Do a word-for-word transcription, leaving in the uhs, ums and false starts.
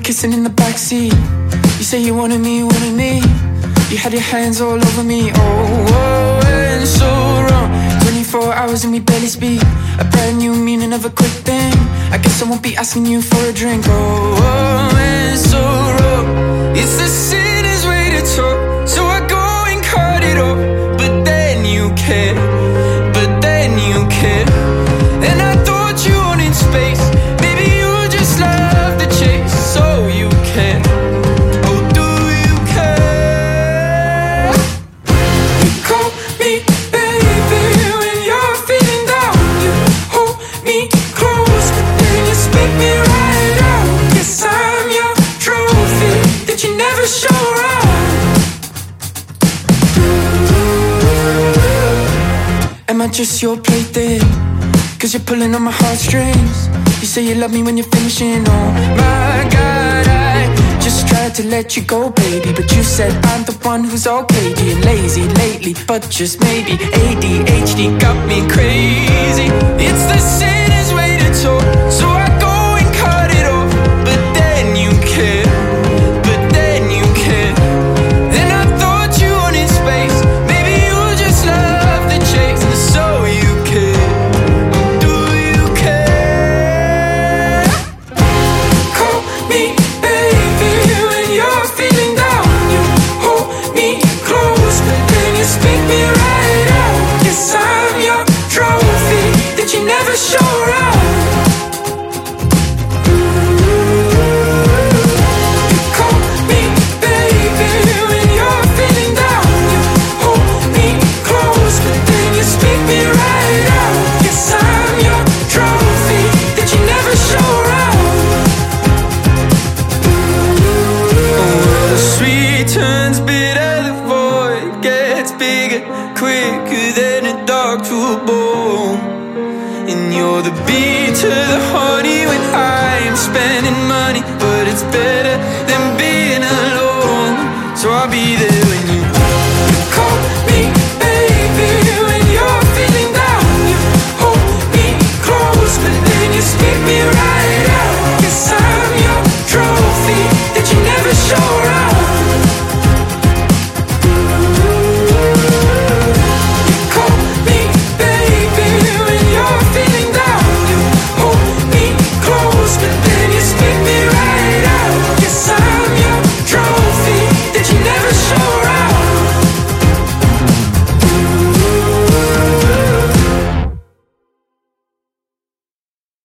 kissing in the backseat. You say you wanted me, wanted me. You had your hands all over me. Oh, oh, and so wrong. Twenty-four hours and we barely speak. A brand new meaning of a quick thing. I guess I won't be asking you for a drink. Oh, oh, and so wrong. It's the sinner's way to talk, so I go and cut it off. But then you care, but then you care. And I thought you wanted space. Maybe you just love the chase, so you care. Oh, do you care? You call me baby when you're feeling down. You hold me close, then you spit me right out. Guess I'm your trophy that you never show around. Am I just your plaything? Cause you're pulling on my heartstrings. You say you love me when you're finishing. Oh my God, I just tried to let you go, baby, but you said I'm the one who's all cagey and lazy lately. But just maybe A D H D got me crazy. It's the sinner's way to talk, so I go and cut it off. But then you care, but then you care. Then I thought you wanted space. Maybe you just love the chase, and so you care. Me, baby, when you're feeling down. You hold me close, then you spit me right out. Guess I'm your trophy that you never show around. You call me baby when you're feeling down. You hold me close, then you spit me right out. Guess I'm your trophy that you never show around. Sweet turns bitter, the void gets bigger, quicker than a dog to a bone. And you're the bee to the honey when I am spending money. But it's better than being alone, so I'll be there.